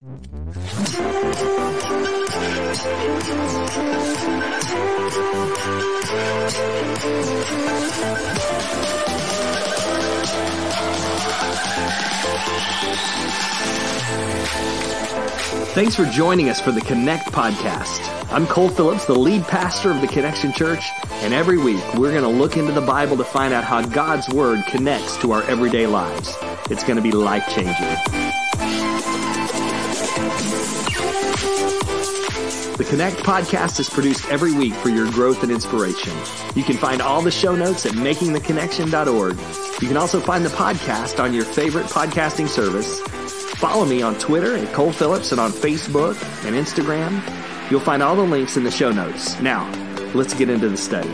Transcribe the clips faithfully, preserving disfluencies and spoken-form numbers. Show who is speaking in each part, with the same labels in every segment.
Speaker 1: Thanks for joining us for the Connect podcast. I'm Cole Phillips, the lead pastor of the Connection Church, and every week we're going to look into the Bible to find out how God's Word connects to our everyday lives. It's going to be life-changing. The Connect podcast is produced every week for your growth and inspiration. You can find all the show notes at making the connection dot org. You can also find the podcast on your favorite podcasting service. Follow me on Twitter at Cole Phillips and on Facebook and Instagram. You'll find all the links in the show notes. Now, let's get into the study.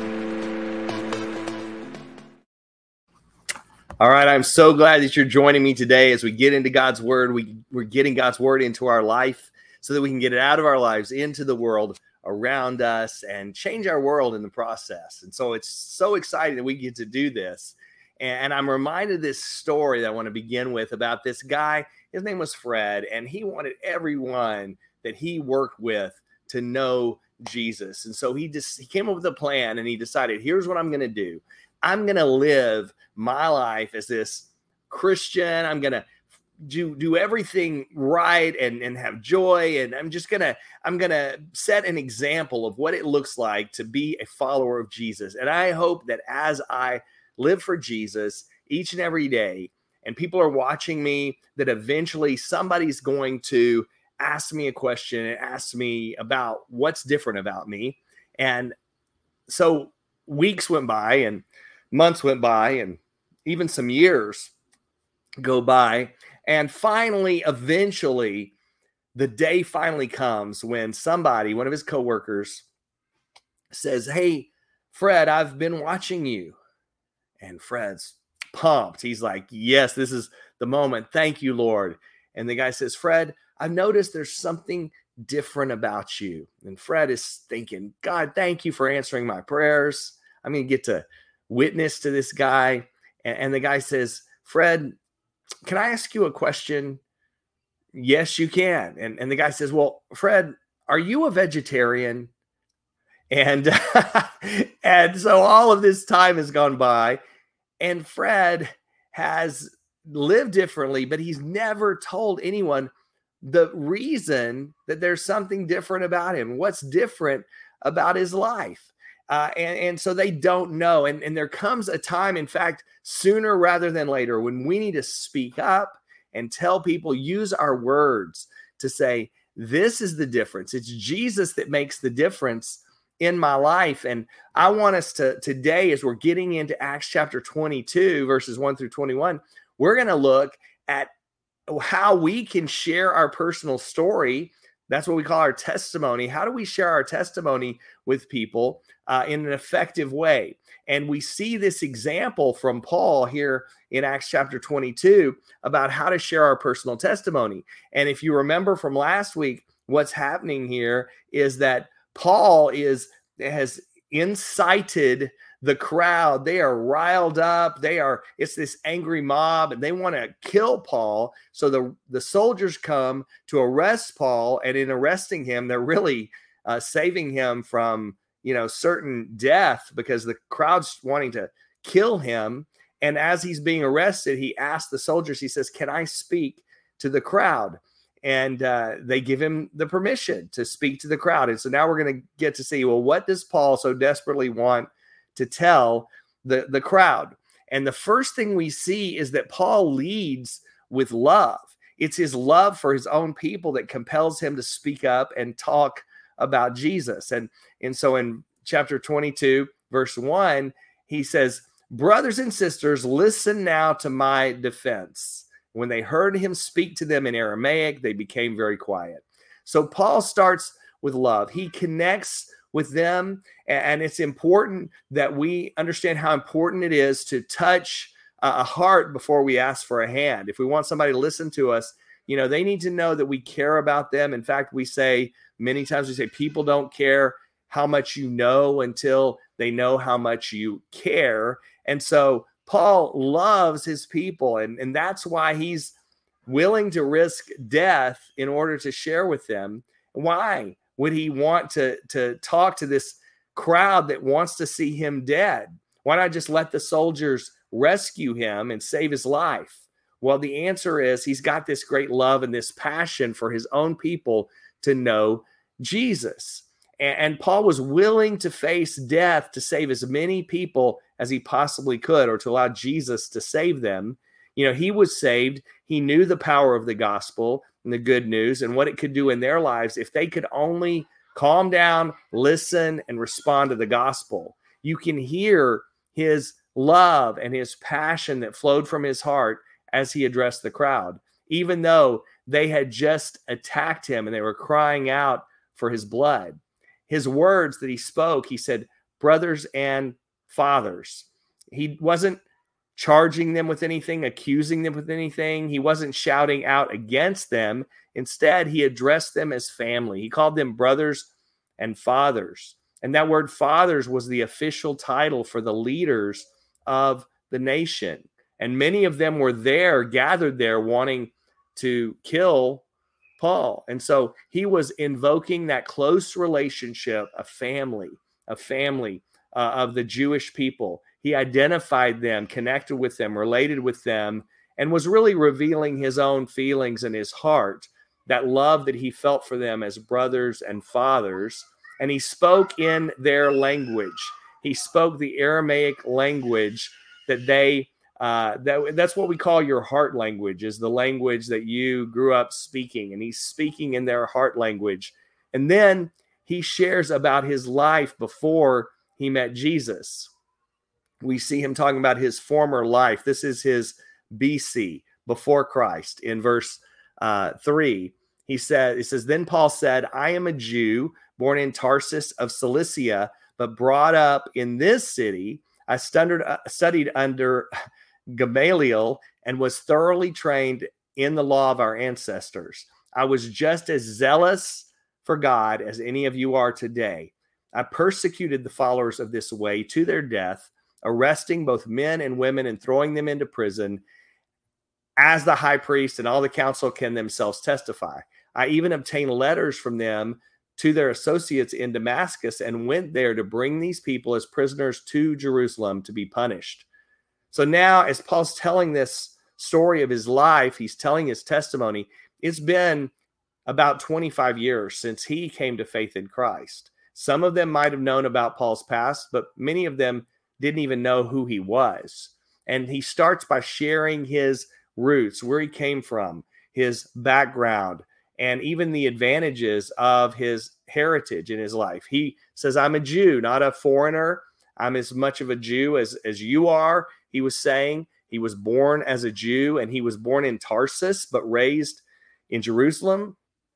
Speaker 1: All right, I'm so glad that you're joining me today as we get into God's Word. We, we're getting God's Word into our life so that we can get it out of our lives into the world around us and change our world in the process. And so it's so exciting that we get to do this. And I'm reminded of this story that I want to begin with about this guy. His name was Fred, and he wanted everyone that he worked with to know Jesus. And so he just he came up with a plan, and he decided, here's what I'm going to do. I'm going to live my life as this Christian. I'm going to do do everything right and, and have joy. And I'm just going to I'm going to set an example of what it looks like to be a follower of Jesus. And I hope that as I live for Jesus each and every day, and people are watching me, that eventually somebody's going to ask me a question and ask me about what's different about me. And so weeks went by and months went by and even some years go by. And finally, eventually, the day finally comes when somebody, one of his coworkers, says, "Hey, Fred, I've been watching you." And Fred's pumped. He's like, yes, this is the moment. Thank you, Lord. And the guy says, "Fred, I've noticed there's something different about you." And Fred is thinking, God, thank you for answering my prayers. I'm going to get to witness to this guy. And, and the guy says, "Fred, can I ask you a question?" "Yes, you can." And, and the guy says, "Well, Fred, are you a vegetarian?" And, and so all of this time has gone by. And Fred has lived differently, but he's never told anyone the reason that there's something different about him, what's different about his life. Uh, and, and so they don't know. And, and there comes a time, in fact, sooner rather than later, when we need to speak up and tell people, use our words to say, this is the difference. It's Jesus that makes the difference in my life. And I want us to today, as we're getting into Acts chapter twenty-two, verses one through twenty-one, we're going to look at how we can share our personal story. That's what we call our testimony. How do we share our testimony with people uh, in an effective way? And we see this example from Paul here in Acts chapter twenty-two about how to share our personal testimony. And if you remember from last week, what's happening here is that Paul is has incited the crowd. They are riled up. They are, it's this angry mob, and they want to kill Paul. So the, the soldiers come to arrest Paul, and in arresting him, they're really uh, saving him from, you know, certain death, because the crowd's wanting to kill him. And as he's being arrested, he asks the soldiers, he says, "Can I speak to the crowd?" And uh, they give him the permission to speak to the crowd. And so now we're going to get to see, well, what does Paul so desperately want to tell the, the crowd? And the first thing we see is that Paul leads with love. It's his love for his own people that compels him to speak up and talk about Jesus. And, and so in chapter twenty-two, verse one, he says, "Brothers and sisters, listen now to my defense." When they heard him speak to them in Aramaic, they became very quiet. So Paul starts with love. He connects with them, and it's important that we understand how important it is to touch a heart before we ask for a hand. If we want somebody to listen to us, you know, they need to know that we care about them. In fact, we say many times, we say people don't care how much you know until they know how much you care. And so Paul loves his people, and, and that's why he's willing to risk death in order to share with them. Why would he want to, to talk to this crowd that wants to see him dead? Why not just let the soldiers rescue him and save his life? Well, the answer is he's got this great love and this passion for his own people to know Jesus. And, and Paul was willing to face death to save as many people as he possibly could, or to allow Jesus to save them. You know, he was saved. He knew the power of the gospel and the good news and what it could do in their lives if they could only calm down, listen, and respond to the gospel. You can hear his love and his passion that flowed from his heart as he addressed the crowd, even though they had just attacked him and they were crying out for his blood. His words that he spoke, he said, brothers and fathers. He wasn't charging them with anything, accusing them with anything. He wasn't shouting out against them. Instead, he addressed them as family. He called them brothers and fathers. And that word fathers was the official title for the leaders of the nation. And many of them were there, gathered there, wanting to kill Paul. And so he was invoking that close relationship, a family, a family uh, of the Jewish people. He identified them, connected with them, related with them, and was really revealing his own feelings in his heart, that love that he felt for them as brothers and fathers. And he spoke in their language. He spoke the Aramaic language that they, uh, that, that's what we call your heart language, is the language that you grew up speaking. And he's speaking in their heart language. And then he shares about his life before he met Jesus. We see him talking about his former life. This is his B C, before Christ. In verse uh, three, he said, it says, then Paul said, I am a Jew born in Tarsus of Cilicia, but brought up in this city. I studied, uh, studied under Gamaliel and was thoroughly trained in the law of our ancestors. I was just as zealous for God as any of you are today. I persecuted the followers of this way to their death, arresting both men and women and throwing them into prison, as the high priest and all the council can themselves testify. I even obtained letters from them to their associates in Damascus and went there to bring these people as prisoners to Jerusalem to be punished. So now, as Paul's telling this story of his life, he's telling his testimony. It's been about twenty-five years since he came to faith in Christ. Some of them might have known about Paul's past, but many of them didn't even know who he was. And he starts by sharing his roots, where he came from, his background, and even the advantages of his heritage in his life. He says, I'm a Jew, not a foreigner. I'm as much of a Jew as, as you are. He was saying he was born as a Jew, and he was born in Tarsus, but raised in Jerusalem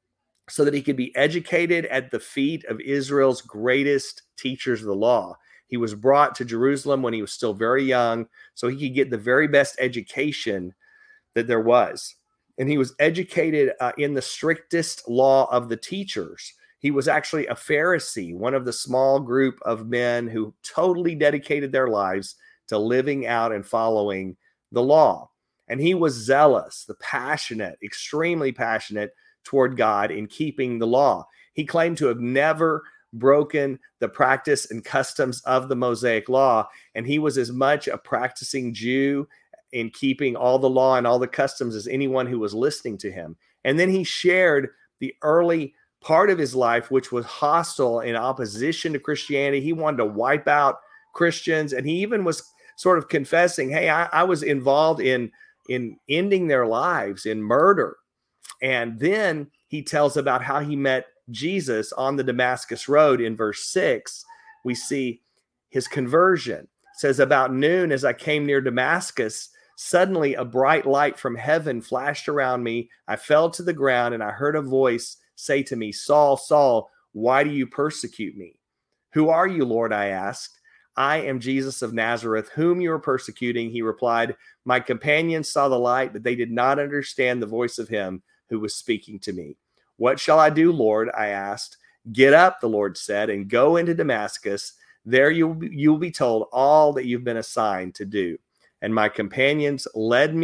Speaker 1: so that he could be educated at the feet of Israel's greatest teachers of the law. He was brought to Jerusalem when he was still very young, so he could get the very best education that there was. And he was educated uh, in the strictest law of the teachers. He was actually a Pharisee, one of the small group of men who totally dedicated their lives to living out and following the law. And he was zealous, the passionate, extremely passionate toward God in keeping the law. He claimed to have never broken the practice and customs of the Mosaic law, and he was as much a practicing Jew in keeping all the law and all the customs as anyone who was listening to him. And then he shared the early part of his life, which was hostile in opposition to Christianity. He wanted to wipe out Christians, and he even was sort of confessing, hey, I, I was involved in, in ending their lives, in murder. And then he tells about how he met Jesus on the Damascus Road. In verse six, we see his conversion. It says, about noon, as I came near Damascus, suddenly a bright light from heaven flashed around me. I fell to the ground, and I heard a voice say to me, Saul, Saul, why do you persecute me? Who are you, Lord? I asked. I am Jesus of Nazareth, whom you are persecuting. He replied, my companions saw the light, but they did not understand the voice of him who was speaking to me. What shall I do, Lord? I asked. Get up, the Lord said, and go into Damascus. There you will be, you will be told all that you've been assigned to do. And my companions led me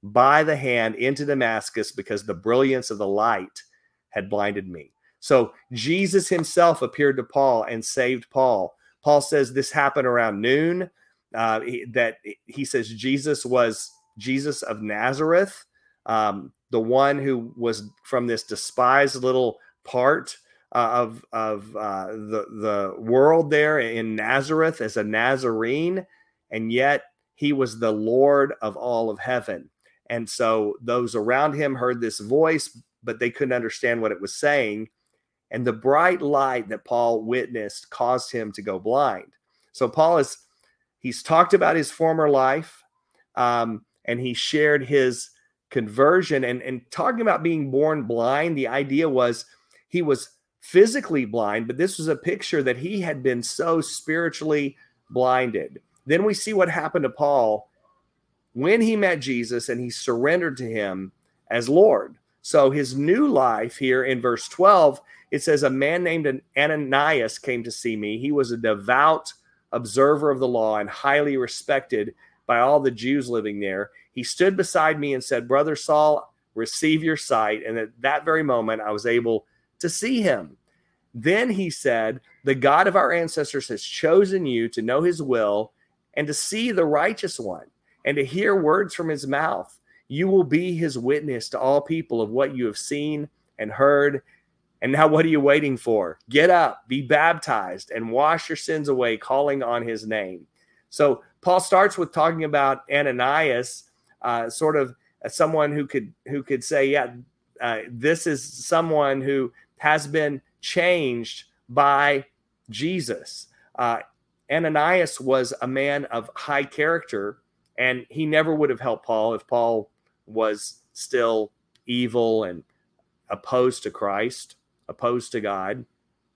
Speaker 1: by the hand into Damascus because the brilliance of the light had blinded me. So Jesus himself appeared to Paul and saved Paul. Paul says this happened around noon. Uh, he, that he says Jesus was Jesus of Nazareth, um, the one who was from this despised little part uh, of of uh, the the world there in Nazareth as a Nazarene, and yet he was the Lord of all of heaven. And so those around him heard this voice, but they couldn't understand what it was saying. And the bright light that Paul witnessed caused him to go blind. So Paul is, he's talked about his former life, um, and he shared his conversion. And, and talking about being born blind, the idea was he was physically blind, but this was a picture that he had been so spiritually blinded. Then we see what happened to Paul when he met Jesus and he surrendered to him as Lord. So his new life here in verse twelve, it says, a man named Ananias came to see me. He was a devout observer of the law and highly respected by all the Jews living there. He stood beside me and said, Brother Saul, receive your sight. And at that very moment, I was able to see him. Then he said, the God of our ancestors has chosen you to know his will and to see the righteous one and to hear words from his mouth. You will be his witness to all people of what you have seen and heard. And now what are you waiting for? Get up, be baptized, and wash your sins away, calling on his name. So Paul starts with talking about Ananias, uh, sort of as someone who could who could say, yeah, uh, this is someone who has been changed by Jesus. Uh, Ananias was a man of high character, and he never would have helped Paul if Paul was still evil and opposed to Christ, opposed to God.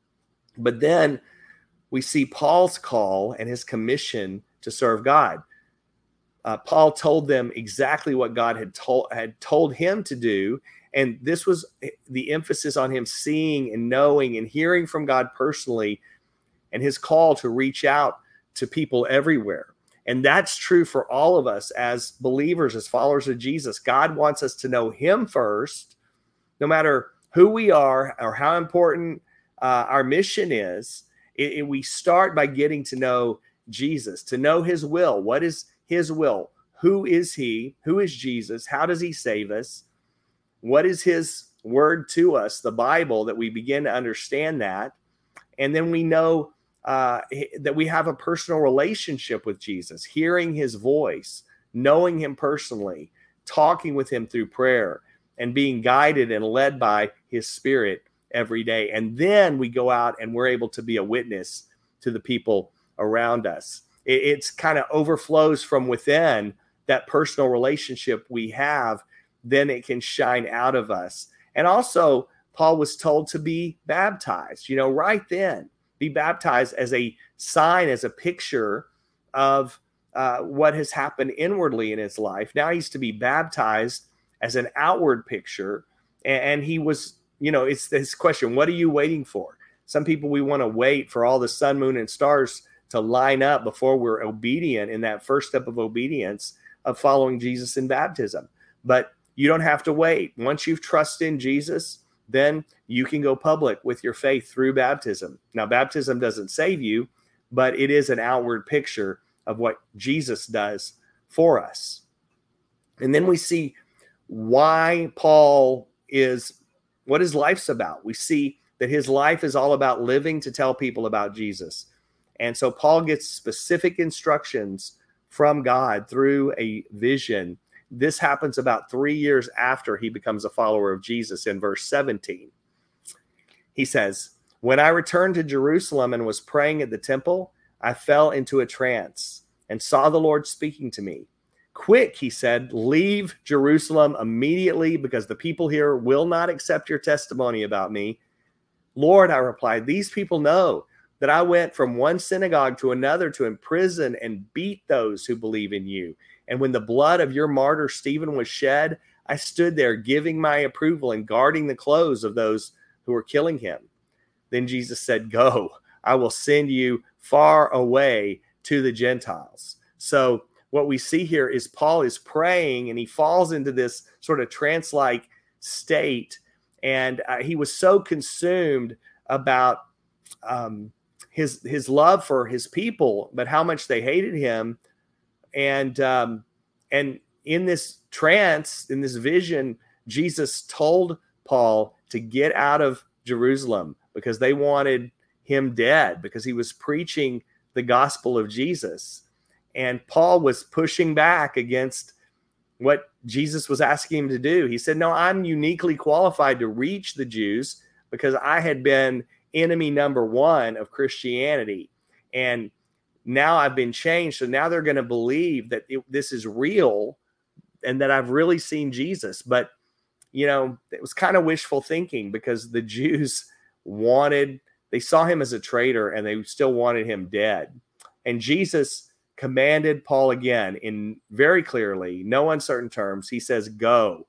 Speaker 1: But then we see Paul's call and his commission to serve God. Uh, Paul told them exactly what God had told had told him to do, and this was the emphasis on him seeing and knowing and hearing from God personally, and his call to reach out to people everywhere. And that's true for all of us as believers, as followers of Jesus. God wants us to know him first, no matter who we are or how important uh, our mission is. It, it, we start by getting to know Jesus, to know his will. What is his will? Who is he? Who is Jesus? How does he save us? What is his word to us, the Bible, that we begin to understand that? And then we know uh, that we have a personal relationship with Jesus, hearing his voice, knowing him personally, talking with him through prayer, and being guided and led by his Spirit every day. And then we go out and we're able to be a witness to the people around us. It, it's kind of overflows from within that personal relationship we have. Then it can shine out of us. And also, Paul was told to be baptized, you know, right then. Be baptized as a sign, as a picture of uh, what has happened inwardly in his life. Now he's to be baptized as an outward picture. And, and he was, you know, it's this question, what are you waiting for? Some people, we want to wait for all the sun, moon, and stars to line up before we're obedient in that first step of obedience of following Jesus in baptism. But you don't have to wait. Once you've trusted in Jesus, then you can go public with your faith through baptism. Now, baptism doesn't save you, but it is an outward picture of what Jesus does for us. And then we see why Paul is, what his life's about. We see that his life is all about living to tell people about Jesus. And so Paul gets specific instructions from God through a vision. This happens about three years after he becomes a follower of Jesus. In verse seventeen, he says, when I returned to Jerusalem and was praying at the temple, I fell into a trance and saw the Lord speaking to me. Quick, he said, leave Jerusalem immediately because the people here will not accept your testimony about me. Lord, I replied, these people know that I went from one synagogue to another to imprison and beat those who believe in you. And when the blood of your martyr Stephen was shed, I stood there giving my approval and guarding the clothes of those who were killing him. Then Jesus said, go, I will send you far away to the Gentiles. So what we see here is Paul is praying, and he falls into this sort of trance-like state. And uh, he was so consumed about um, his his love for his people, but how much they hated him. And um, and in this trance, in this vision, Jesus told Paul to get out of Jerusalem because they wanted him dead, because he was preaching the gospel of Jesus. And Paul was pushing back against what Jesus was asking him to do. He said, no, I'm uniquely qualified to reach the Jews because I had been enemy number one of Christianity. And now I've been changed. So now they're going to believe that it, this is real and that I've really seen Jesus. But, you know, it was kind of wishful thinking because the Jews wanted, they saw him as a traitor and they still wanted him dead. And Jesus commanded Paul again in very clearly, no uncertain terms. He says, go.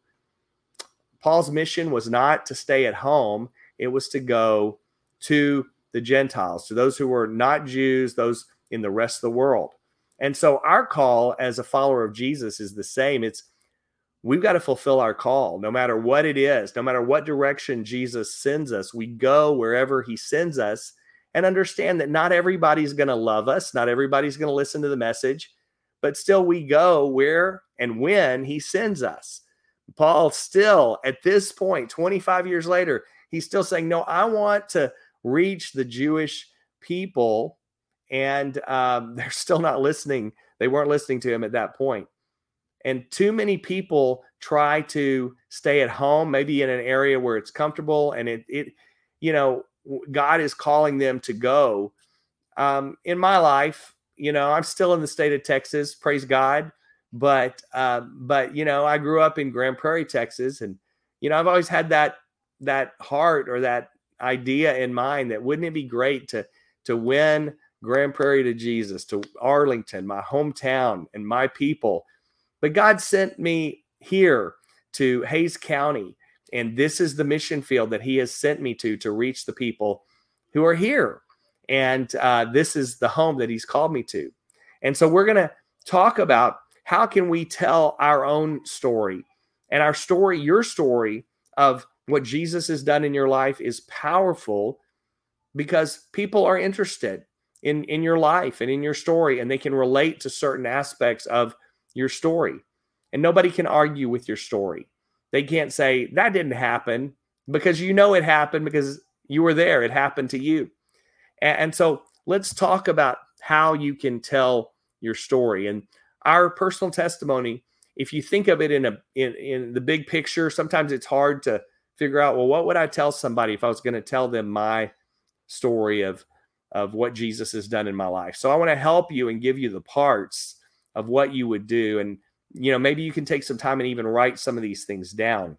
Speaker 1: Paul's mission was not to stay at home. It was to go to the Gentiles, to those who were not Jews, those in the rest of the world. And so our call as a follower of Jesus is the same. It's we've got to fulfill our call, no matter what it is, no matter what direction Jesus sends us. We go wherever he sends us and understand that not everybody's going to love us. Not everybody's going to listen to the message, but still we go where and when he sends us. Paul still at this point, twenty-five years later, he's still saying, no, I want to reach the Jewish people. And um, they're still not listening. They weren't listening to him at that point. And too many people try to stay at home, maybe in an area where it's comfortable. And it, it you know, God is calling them to go. Um, in my life, you know, I'm still in the state of Texas, praise God. But, uh, but you know, I grew up in Grand Prairie, Texas. And, you know, I've always had that, that heart or that idea in mind that wouldn't it be great to, to win Grand Prairie to Jesus, to Arlington, my hometown, and my people. But God sent me here to Hays County, and this is the mission field that he has sent me to, to reach the people who are here. And uh, this is the home that he's called me to. And so we're going to talk about how can we tell our own story. And our story, your story of what Jesus has done in your life is powerful because people are interested in, in your life and in your story, and they can relate to certain aspects of your story. And nobody can argue with your story. They can't say that didn't happen because you know it happened because you were there. It happened to you. And, and so let's talk about how you can tell your story. And our personal testimony, if you think of it in a in, in the big picture, sometimes it's hard to figure out, well, what would I tell somebody if I was going to tell them my story of of what Jesus has done in my life? So I want to help you and give you the parts of what you would do. And, you know, maybe you can take some time and even write some of these things down.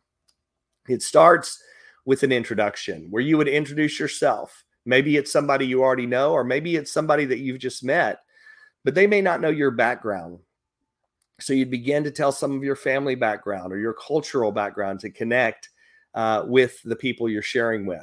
Speaker 1: It starts with an introduction where you would introduce yourself. Maybe it's somebody you already know, or maybe it's somebody that you've just met, but they may not know your background. So you'd begin to tell some of your family background or your cultural background to connect uh, with the people you're sharing with.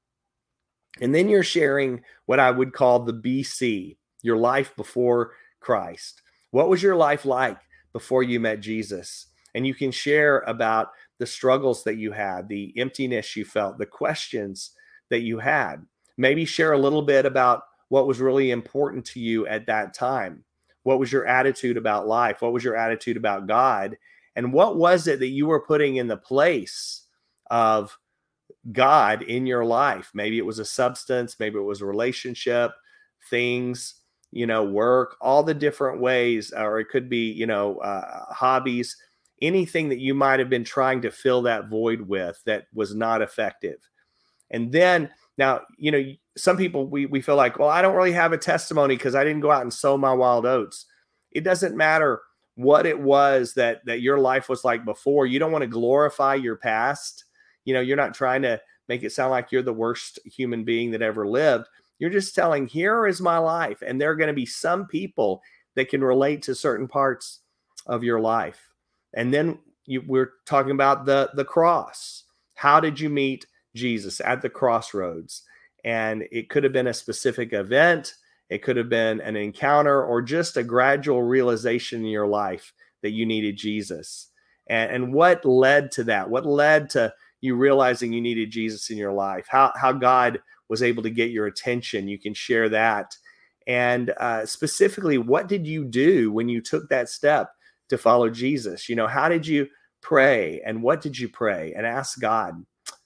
Speaker 1: And then you're sharing what I would call the B C, your life before Christ. What was your life like before you met Jesus? And you can share about the struggles that you had, the emptiness you felt, the questions that you had. Maybe share a little bit about what was really important to you at that time. What was your attitude about life? What was your attitude about God? And what was it that you were putting in the place of God in your life? Maybe it was a substance, maybe it was a relationship, things, you know, work, all the different ways, or it could be, you know, uh, hobbies, anything that you might have been trying to fill that void with that was not effective. And then now, you know, some people, we, we feel like, well, I don't really have a testimony because I didn't go out and sow my wild oats. It doesn't matter what it was that, that your life was like before. You don't want to glorify your past. You know, you're not trying to make it sound like you're the worst human being that ever lived. You're just telling, here is my life. And there are going to be some people that can relate to certain parts of your life. And then you, we're talking about the, the cross. How did you meet Jesus at the crossroads? And it could have been a specific event. It could have been an encounter or just a gradual realization in your life that you needed Jesus. And, and what led to that? What led to you realizing you needed Jesus in your life? How, how God was able to get your attention? You can share that. And uh, specifically, what did you do when you took that step to follow Jesus? You know, how did you pray, and what did you pray, and ask God?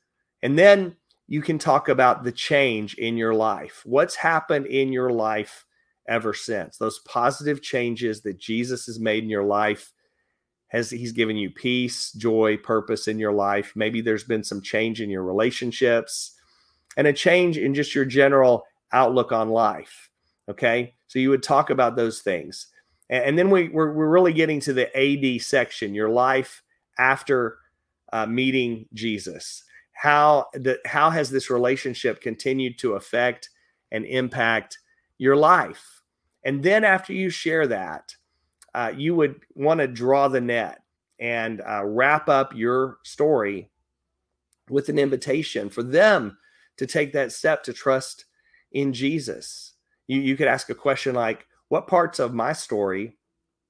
Speaker 1: And then you can talk about the change in your life. What's happened in your life ever since? Those positive changes that Jesus has made in your life. Has he's given you peace, joy, purpose in your life? Maybe there's been some change in your relationships and a change in just your general outlook on life. Okay, so you would talk about those things. And then we, we're, we're really getting to the A D section, your life after uh, meeting Jesus. How, the, how has this relationship continued to affect and impact your life? And then after you share that, uh, you would want to draw the net and uh, wrap up your story with an invitation for them to take that step to trust in Jesus. You, you could ask a question like, what parts of my story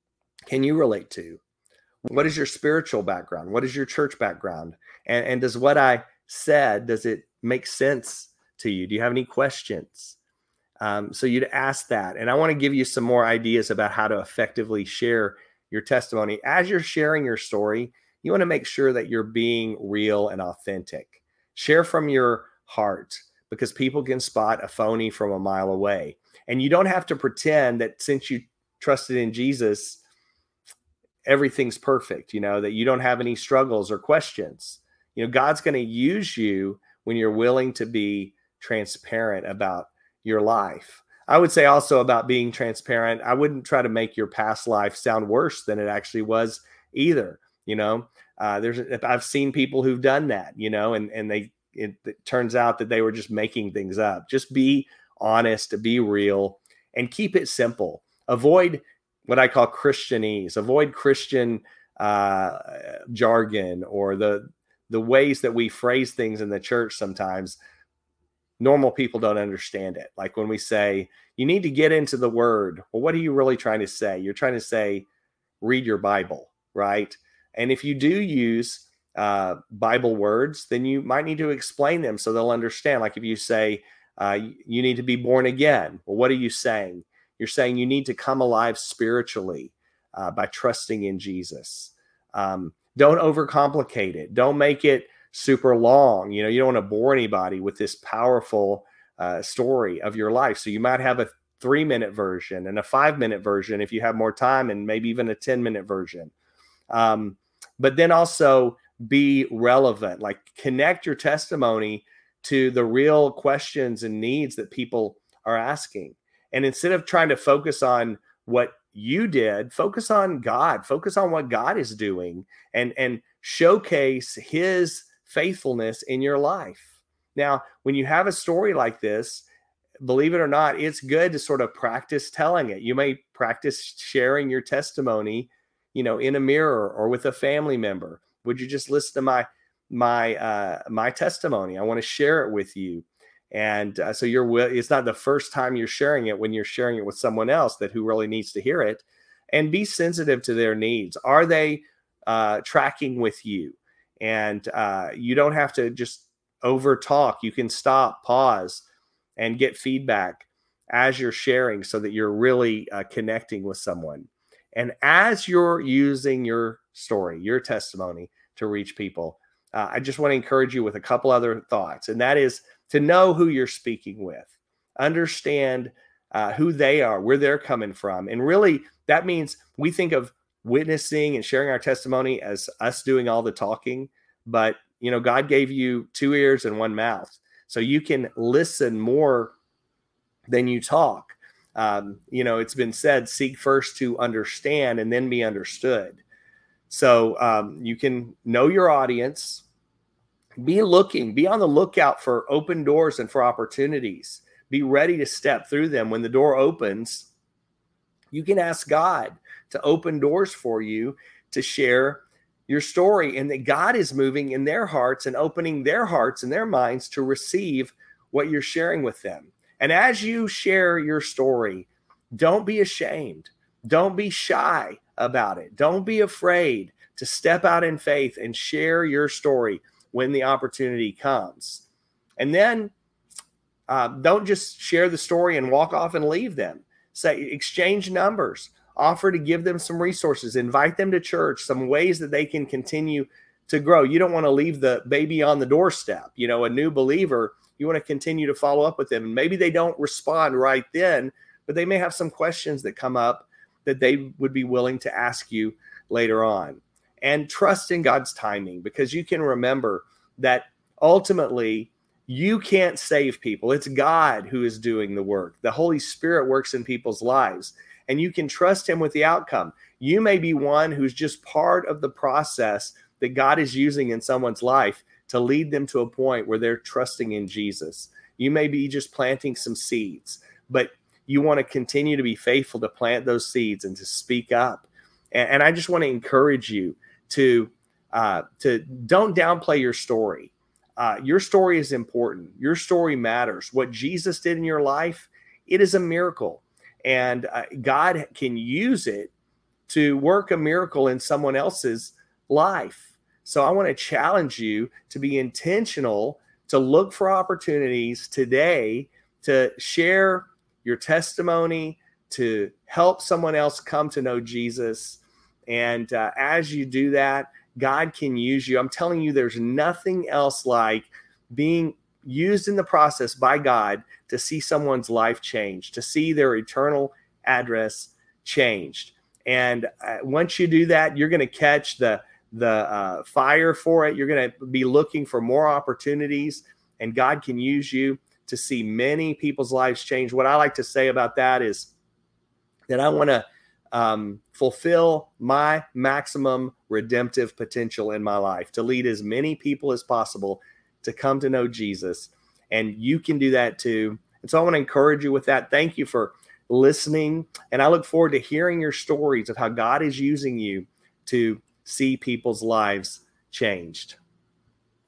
Speaker 1: can you relate to? What is your spiritual background? What is your church background? And, and does what I said, does it make sense to you? Do you have any questions? Um, so you'd ask that. And I want to give you some more ideas about how to effectively share your testimony. As you're sharing your story, you want to make sure that you're being real and authentic. Share from your heart, because people can spot a phony from a mile away. And you don't have to pretend that since you trusted in Jesus, everything's perfect, you know, that you don't have any struggles or questions. You know, God's going to use you when you're willing to be transparent about your life. I would say also about being transparent, I wouldn't try to make your past life sound worse than it actually was either. You know, uh, there's, I've seen people who've done that, you know, and, and they, it, it turns out that they were just making things up. Just be honest, be real, and keep it simple. Avoid what I call Christianese. Avoid Christian uh, jargon or the the ways that we phrase things in the church. Sometimes normal people don't understand it. Like when we say, you need to get into the word. Well, what are you really trying to say? You're trying to say, read your Bible, right? And if you do use uh, Bible words, then you might need to explain them so they'll understand. Like if you say, uh, you need to be born again. Well, what are you saying? You're saying you need to come alive spiritually uh, by trusting in Jesus. Um, don't overcomplicate it. Don't make it super long. You know, you don't want to bore anybody with this powerful uh, story of your life. So you might have a three minute version and a five minute version if you have more time, and maybe even a ten minute version. Um, but then also be relevant, like connect your testimony to the real questions and needs that people are asking. And instead of trying to focus on what you did, focus on God, focus on what God is doing, and, and showcase his faithfulness in your life. Now, when you have a story like this, believe it or not, it's good to sort of practice telling it. You may practice sharing your testimony, you know, in a mirror or with a family member. Would you just listen to my, my, uh, my testimony? I want to share it with you. And uh, so you're, it's not the first time you're sharing it when you're sharing it with someone else that who really needs to hear it. And be sensitive to their needs. Are they uh, tracking with you? And uh, you don't have to just over talk. You can stop, pause, and get feedback as you're sharing so that you're really uh, connecting with someone. And as you're using your story, your testimony to reach people, uh, I just want to encourage you with a couple other thoughts. And that is to know who you're speaking with, understand uh, who they are, where they're coming from. And really, that means we think of witnessing and sharing our testimony as us doing all the talking. But, you know, God gave you two ears and one mouth, so you can listen more than you talk. Um, you know, it's been said, seek first to understand and then be understood. So um, you can know your audience. Be looking, be on the lookout for open doors and for opportunities. Be ready to step through them. When the door opens, you can ask God to open doors for you to share your story, and that God is moving in their hearts and opening their hearts and their minds to receive what you're sharing with them. And as you share your story, don't be ashamed. Don't be shy about it. Don't be afraid to step out in faith and share your story when the opportunity comes. And then uh, don't just share the story and walk off and leave them. Say, exchange numbers, offer to give them some resources, invite them to church, some ways that they can continue to grow. You don't want to leave the baby on the doorstep. You know, a new believer, you want to continue to follow up with them. And maybe they don't respond right then, but they may have some questions that come up that they would be willing to ask you later on. And trust in God's timing, because you can remember that ultimately you can't save people. It's God who is doing the work. The Holy Spirit works in people's lives, and you can trust him with the outcome. You may be one who's just part of the process that God is using in someone's life to lead them to a point where they're trusting in Jesus. You may be just planting some seeds, but you want to continue to be faithful to plant those seeds and to speak up. And, and I just want to encourage you to uh, to don't downplay your story. Uh, your story is important. Your story matters. What Jesus did in your life, it is a miracle. And uh, God can use it to work a miracle in someone else's life. So I want to challenge you to be intentional, to look for opportunities today to share your testimony, to help someone else come to know Jesus. And uh, as you do that, God can use you. I'm telling you, there's nothing else like being used in the process by God to see someone's life change, to see their eternal address changed. And uh, once you do that, you're going to catch the the uh, fire for it. You're going to be looking for more opportunities, and God can use you to see many people's lives change. What I like to say about that is that I want to um, fulfill my maximum redemptive potential in my life, to lead as many people as possible to come to know Jesus. And you can do that too. And so I want to encourage you with that. Thank you for listening. And I look forward to hearing your stories of how God is using you to see people's lives changed.